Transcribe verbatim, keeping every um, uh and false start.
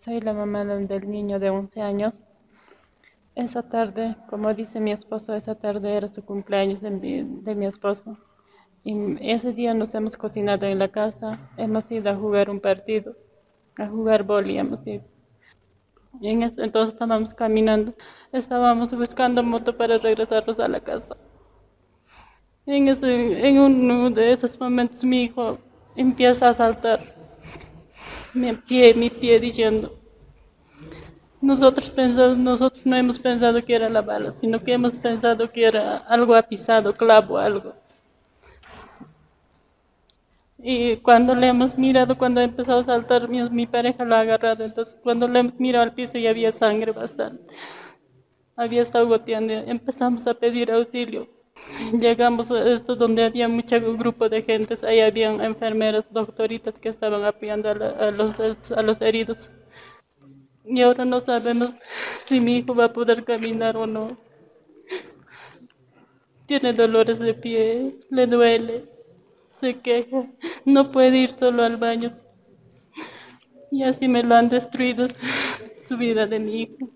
Soy la mamá del del niño de once años. Esa tarde, como dice mi esposo, esa tarde era su cumpleaños de mi, de mi esposo. Y ese día nos hemos cocinado en la casa, hemos ido a jugar un partido, a jugar boli hemos ido. Y en ese entonces estábamos caminando, estábamos buscando moto para regresarnos a la casa. En, ese, en uno de esos momentos mi hijo empieza a saltar mi pie, mi pie diciendo, nosotros pensamos, nosotros no hemos pensado que era la bala, sino que hemos pensado que era algo apisado, clavo, algo. Y cuando le hemos mirado, cuando ha empezado a saltar, mi, mi pareja lo ha agarrado. Entonces, cuando le hemos mirado al piso, ya había sangre bastante. Había estado goteando. Empezamos a pedir auxilio. Llegamos a esto donde había mucho grupo de gentes. Ahí habían enfermeras, doctoritas que estaban apoyando a, la, a, los, a los heridos. Y ahora no sabemos si mi hijo va a poder caminar o no. Tiene dolores de pie, le duele, se queja, no puede ir solo al baño. Y así me lo han destruido su vida de mi hijo.